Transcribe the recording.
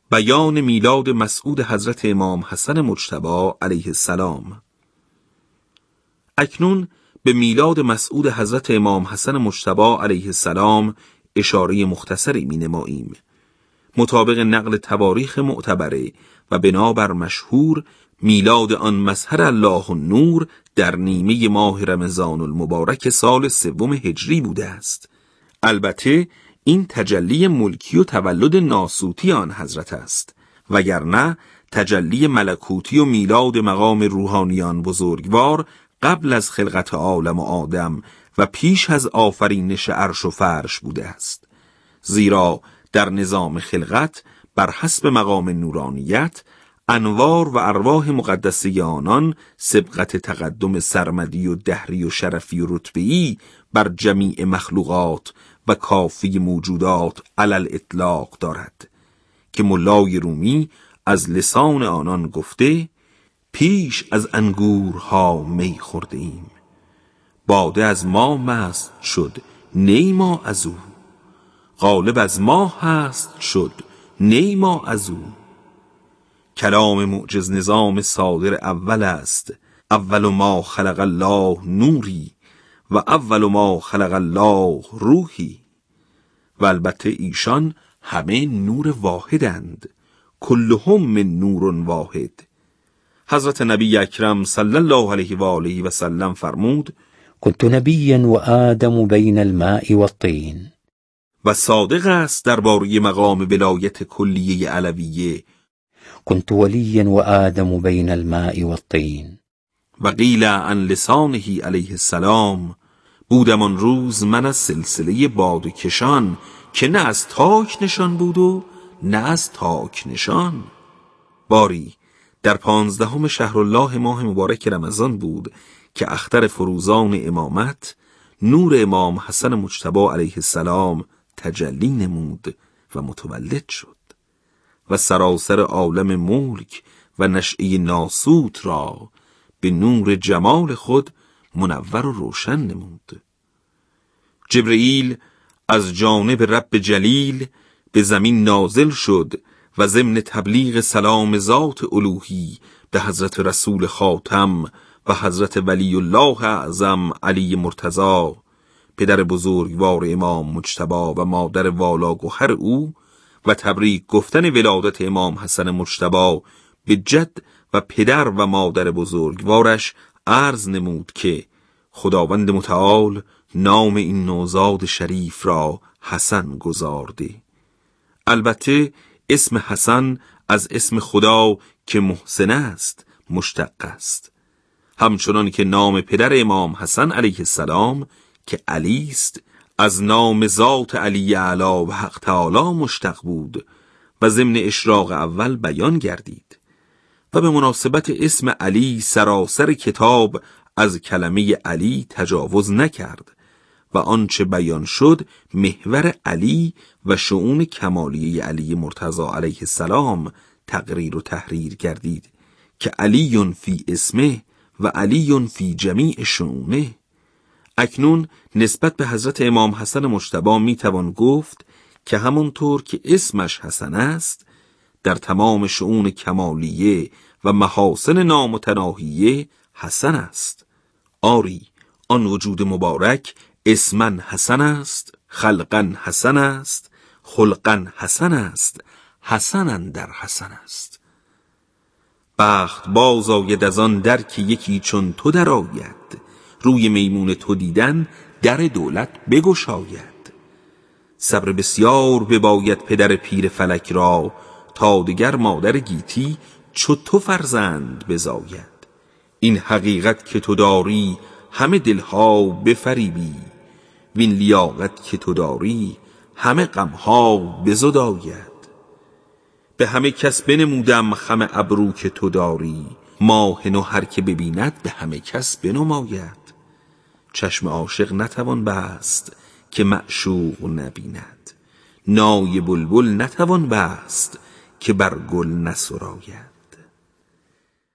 بیان میلاد مسعود حضرت امام حسن مجتبی علیه السلام. اکنون به میلاد مسعود حضرت امام حسن مجتبی علیه السلام اشاره مختصری می نماییم. مطابق نقل تواریخ معتبره و بنابر مشهور، میلاد آن مظهر الله النور در نیمه ماه رمضان المبارک سال 3 هجری بوده است. البته این تجلی ملکی و تولد ناسوتی آن حضرت است، وگرنه تجلی ملکوتی و میلاد مقام روحانیان بزرگوار قبل از خلقت عالم و آدم و پیش از آفرینش عرش و فرش بوده است. زیرا در نظام خلقت بر حسب مقام نورانیت، انوار و ارواح مقدسه آنان سبقت تقدم سرمدی و دهری و شرفی و رتبه‌ای بر جمیع مخلوقات و کافی موجودات علل اطلاق دارد که ملای رومی از لسان آنان گفته: پیش از انگورها می خورده ایم، باده از ما مست شد نی ما از او، غالب از ما هست شد نی ما از او. کلام معجز نظام صادر اول است، اول ما خلق الله نوری و اول ما خلق الله روحی. و البته ایشان همه نور واحدند، کلهم من نور واحد. حضرت نبی اکرم صلی الله علیه و آله و سلم فرمود: كنت نبیا و آدم بین الماء والطین. و صادق است درباره مقام ولایت کلیه علویه: كنت ولیا و آدم بین الماء والطین. و قیل عن لسانه علیه السلام: بودم آن روز من از سلسله بادکشان که نه از تاک نشان بود و نه از تاک نشان. باری در 15 شهرالله ماه مبارک رمضان بود که اختر فروزان امامت نور امام حسن مجتبی علیه السلام تجلی نمود و متولد شد و سراسر عالم ملک و نشأه ناسوت را به نور جمال خود منور و روشن نمود. جبرئیل از جانب رب جلیل به زمین نازل شد و ضمن تبلیغ سلام ذات الوهی به حضرت رسول خاتم و حضرت ولی الله اعظم علی مرتضی، پدر بزرگوار امام مجتبی و مادر والاگوهر او، و تبریک گفتن ولادت امام حسن مجتبی به جد و پدر و مادر بزرگوارش، عرض نمود که خداوند متعال نام این نوزاد شریف را حسن گذارده. البته اسم حسن از اسم خدا که محسن است مشتق است، همچنان که نام پدر امام حسن علیه السلام که علی است از نام ذات علی اعلی و حق تعالی مشتق بود و ضمن اشراق اول بیان گردید. و به مناسبت اسم علی سراسر کتاب از کلمه علی تجاوز نکرد و آنچه بیان شد محور علی و شؤون کمالیه علی مرتضی علیه السلام تقریر و تحریر گردید که علی فی اسمه و علی فی جمیع شؤونه. اکنون نسبت به حضرت امام حسن مجتبی می توان گفت که همانطور که اسمش حسن است، در تمام شؤون کمالیه و محاسن نامتناهیه حسن است. آری آن وجود مبارک اسمن حسن است، خلقن حسن است، خلقن حسن است، حسنن در حسن است. بخت باز آید از آن در که یکی چون تو در آید، روی میمون تو دیدن در دولت بگشاید. صبر بسیار بباید پدر پیر فلک را، تا دگر مادر گیتی چو تو فرزند بزاید. این حقیقت که تو داری همه دلها بفریبی، وین لیاقت که تو داری همه غمها بزداید. به همه کس بنمودم خم ابرو که تو داری، ماه نو هر که ببیند به همه کس بنماید. چشم عاشق نتوان بست که معشوق نبیند، نای بلبل نتوان بست که بر گل نسراید.